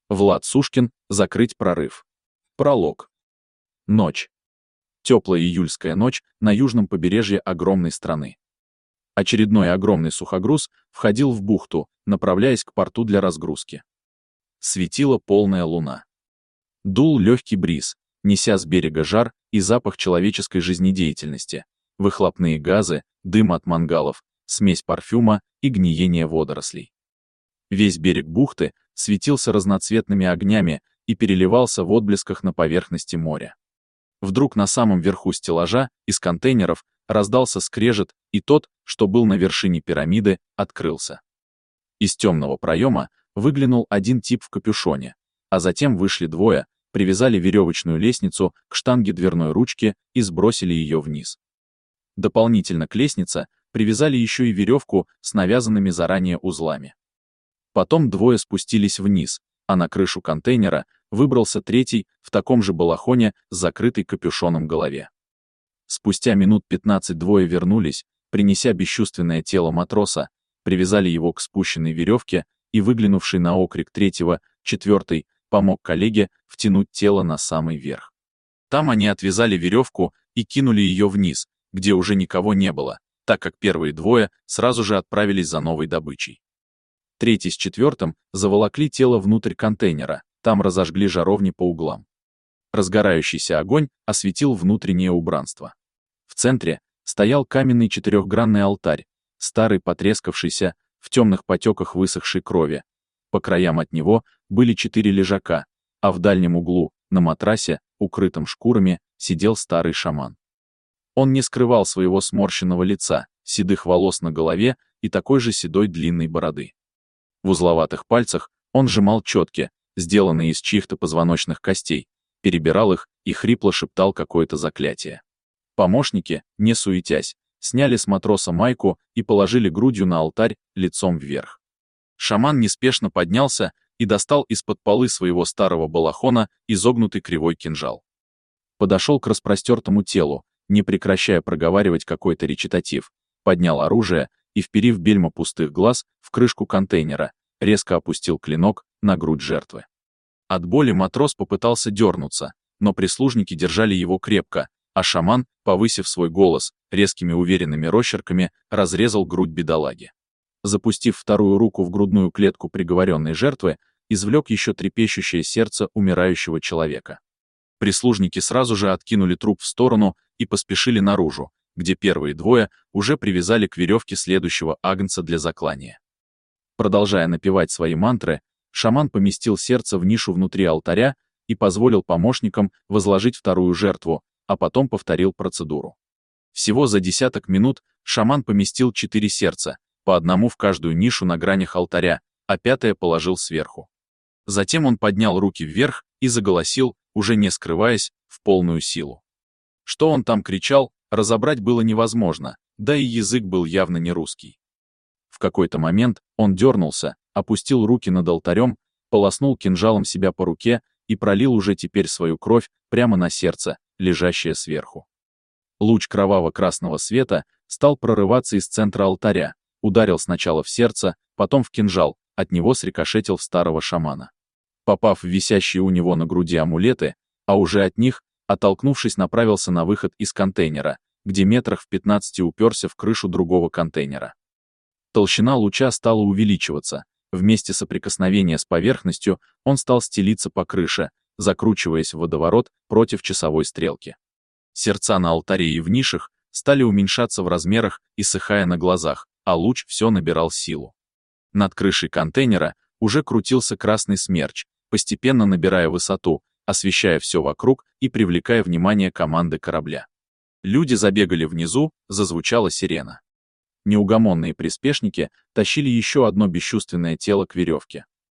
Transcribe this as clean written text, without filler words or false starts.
Влад Сушкин. Закрыть прорыв. Пролог. Ночь. Теплая июльская ночь на южном побережье огромной страны. Очередной огромный сухогруз входил в бухту, направляясь к порту для разгрузки. Светила полная луна. Дул легкий бриз, неся с берега жар и запах человеческой жизнедеятельности, выхлопные газы, дым от мангалов, смесь парфюма и гниение водорослей. Весь берег бухты светился разноцветными огнями и переливался в отблесках на поверхности моря. Вдруг на самом верху стеллажа из контейнеров раздался скрежет, и тот, что был на вершине пирамиды, открылся. Из темного проема выглянул один тип в капюшоне, а затем вышли двое, привязали веревочную лестницу к штанге дверной ручки и сбросили ее вниз. Дополнительно к лестнице привязали еще и веревку с навязанными заранее узлами. Потом двое спустились вниз, а на крышу контейнера выбрался третий в таком же балахоне с закрытой капюшоном голове. Спустя минут 15 двое вернулись, принеся бесчувственное тело матроса, привязали его к спущенной веревке, и выглянувший на окрик третьего, четвертый, помог коллеге втянуть тело на самый верх. Там они отвязали веревку и кинули ее вниз, где уже никого не было, так как первые двое сразу же отправились за новой добычей. Третий с четвертым заволокли тело внутрь контейнера, там разожгли жаровни по углам. Разгорающийся огонь осветил внутреннее убранство. В центре стоял каменный четырехгранный алтарь, старый потрескавшийся, в темных потеках высохшей крови. По краям от него были 4 лежака, а в дальнем углу, на матрасе, укрытом шкурами, сидел старый шаман. Он не скрывал своего сморщенного лица, седых волос на голове и такой же седой длинной бороды. В узловатых пальцах он сжимал четки, сделанные из чьих-то позвоночных костей, перебирал их и хрипло шептал какое-то заклятие. Помощники, не суетясь, сняли с матроса майку и положили грудью на алтарь, лицом вверх. Шаман неспешно поднялся и достал из-под полы своего старого балахона изогнутый кривой кинжал. Подошел к распростертому телу, не прекращая проговаривать какой-то речитатив, поднял оружие и, вперив бельма пустых глаз в крышку контейнера, резко опустил клинок на грудь жертвы. От боли матрос попытался дернуться, но прислужники держали его крепко, а шаман, повысив свой голос, резкими уверенными росчерками разрезал грудь бедолаги. Запустив вторую руку в грудную клетку приговоренной жертвы, извлек еще трепещущее сердце умирающего человека. Прислужники сразу же откинули труп в сторону и поспешили наружу, где первые двое уже привязали к веревке следующего агнца для заклания. Продолжая напевать свои мантры, шаман поместил сердце в нишу внутри алтаря и позволил помощникам возложить вторую жертву, а потом повторил процедуру. Всего за десяток минут шаман поместил 4 сердца, по одному в каждую нишу на гранях алтаря, а пятое положил сверху. Затем он поднял руки вверх и заголосил, уже не скрываясь, в полную силу. Что он там кричал, разобрать было невозможно, да и язык был явно не русский. В какой-то момент он дернулся, опустил руки над алтарем, полоснул кинжалом себя по руке и пролил уже теперь свою кровь прямо на сердце, лежащее сверху. Луч кроваво-красного света стал прорываться из центра алтаря, ударил сначала в сердце, потом в кинжал, от него срикошетил в старого шамана. Попав в висящие у него на груди амулеты, а уже от них, оттолкнувшись, направился на выход из контейнера, где метрах в 15 уперся в крышу другого контейнера. Толщина луча стала увеличиваться, вместе соприкосновения с поверхностью он стал стелиться по крыше, закручиваясь в водоворот против часовой стрелки. Сердца на алтаре и в нишах стали уменьшаться в размерах и сыхая на глазах, а луч все набирал силу. Над крышей контейнера уже крутился красный смерч, постепенно набирая высоту, освещая все вокруг и привлекая внимание команды корабля. Люди забегали внизу, зазвучала сирена. Неугомонные приспешники тащили еще одно бесчувственное тело к веревке.